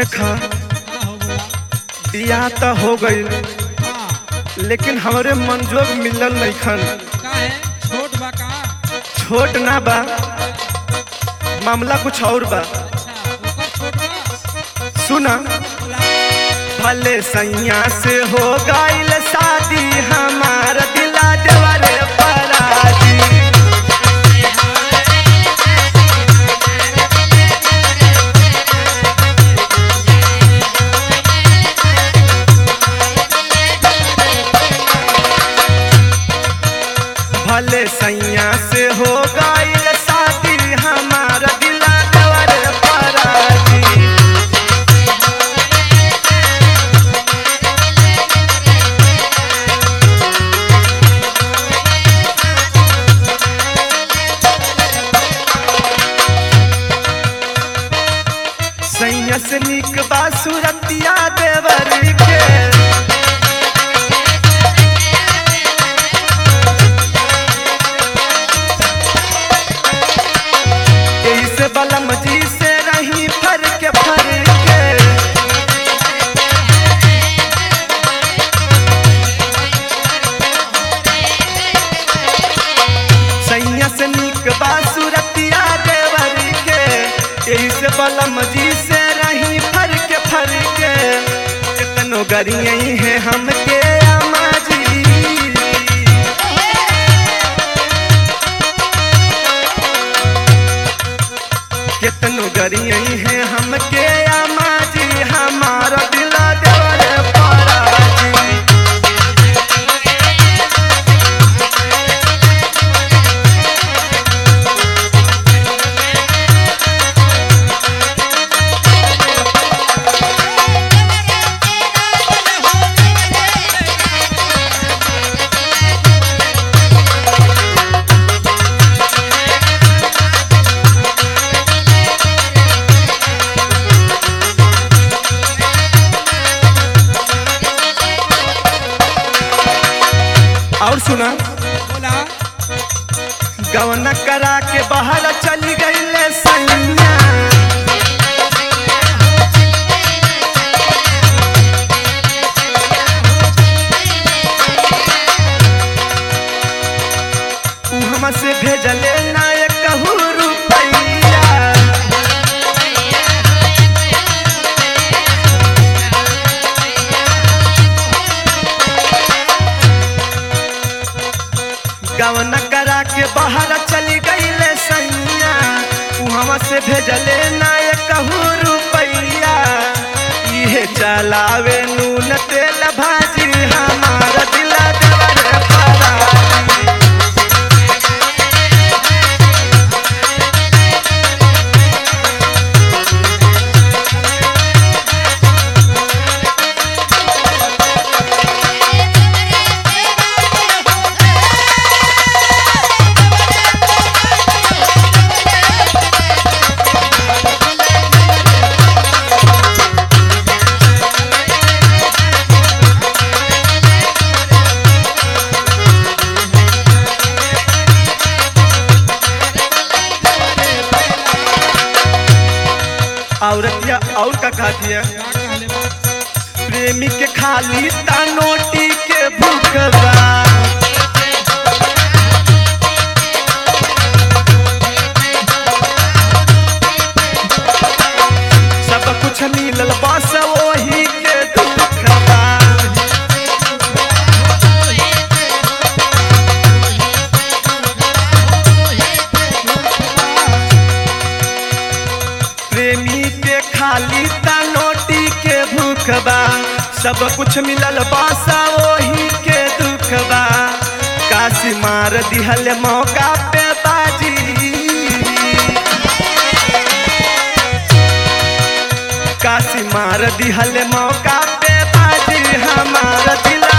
देखा हाँ हो बोला। बियाह तो हो गई, हाँ लेकिन हमरे मंजूर मिलल नहीं खन। का है छोट बा का? छोट ना बा, मामला कुछ और बा। अच्छा ओकर छोट बा। सुना, बोला। भले सैया से हो गईल शादी, हमार दिला देवरे पराजी। भले सैया से हो गईल शादी, हमार दिला देवरे पराजी। सैया से निक बा सुरतिया देवरी के, यही से बलम जी से रही फर के फर के। सैया से निक बा सुरतिया देवरी के, यही से बलम जी से रही फर के। कितनो गरियई है हमके अम्मा जी, कितनो गरियई है हमके अम्मा जी, हमारा दिला देवरे पराजी। और सुना, बोला। गवना करा के बाहर चली गई सैया, उ हमसे भेजले ना कहू रुपैया। गवना करा के बाहर चली गई सैया, उ हमसे भेजले ना कहू रुपैया। इहे चलावे नून तेल भाजी, हमारा दिला देवरे पराजी। औरतिया और का कहती है, का कहले बा? प्रेमी के खाली तानोटी के भूखबा। सब कुछ मिलल बस वही के दुखबा। प्रेमी के खाली तानोटी के भूखबा, सब कुछ मिलल बासा वही के दुखबा। काशी मार दिहल मौका पे बाजी, काशी मार दिहल मौका पे बाजी, हमारा दिल